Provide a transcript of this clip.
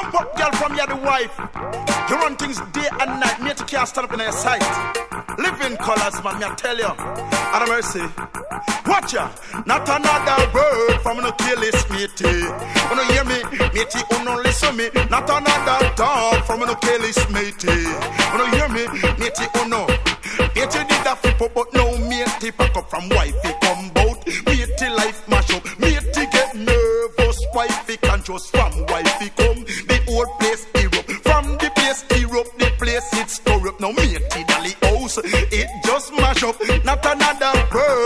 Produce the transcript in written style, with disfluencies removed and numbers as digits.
Jump up, girl, from you the wife. You run things day and night. Me to can't stand up in your sight. Live in colors, man, me I tell you. And mercy. Watch ya. Not another word from no kill this matey. You no hear me, matey, you no listen me. Not another dog from no kill this matey. You no hear me, matey, you no. Matey did a flip up, but no matey pack up from wifey come bout. Matey life mash up, matey get nervous. Wifey conscious from wifey come. The whole place erupt. From the place erupt, the place it's corrupt. Now matey dolly house, it just mash up. Not another word